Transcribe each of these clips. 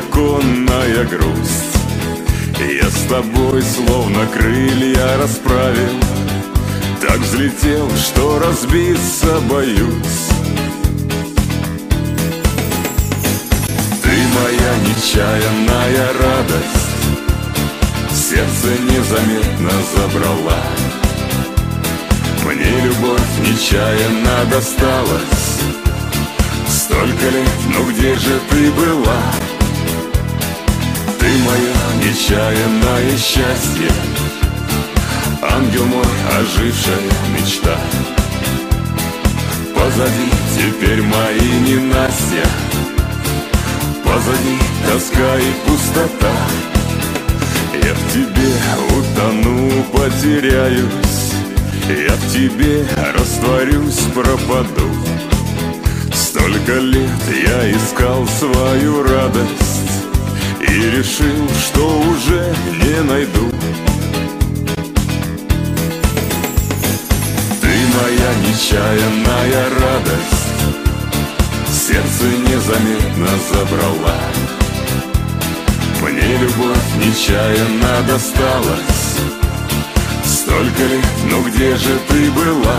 законная грусть. Я с тобой словно крылья расправил, так взлетел, что разбиться боюсь. Ты моя нечаянная радость, сердце незаметно забрала. Мне любовь нечаянно досталась. Столько лет, ну где же ты была? Ты мое нечаянное счастье, ангел мой, ожившая мечта. Позади теперь мои ненастья, позади тоска и пустота. Я в тебе утону, потеряюсь, я в тебе растворюсь, пропаду. Столько лет я искал свою радость и решил, что уже не найду. Ты моя нечаянная радость, сердце незаметно забрала. Мне любовь нечаянно досталась. Столько лет, ну где же ты была?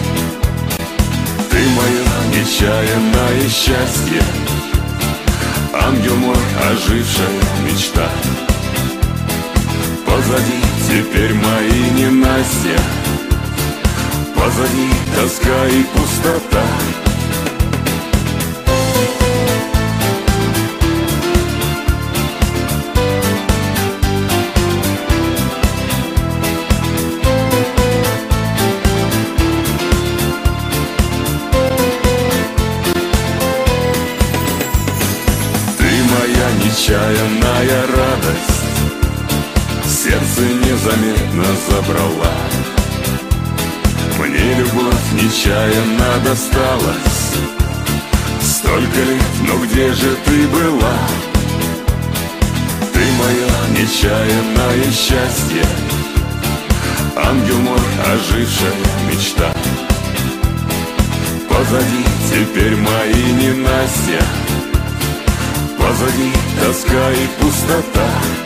Ты мое нечаянное счастье, ангел мой, ожившая мечта. Позади теперь мои ненастья, позади тоска и пустота. Нечаянная радость, сердце незаметно забрала. Мне любовь нечаянно досталась. Столько лет, ну где же ты была? Ты мое нечаянное счастье, ангел мой, ожившая мечта. Позади теперь мои ненастья, позади тоска и пустота.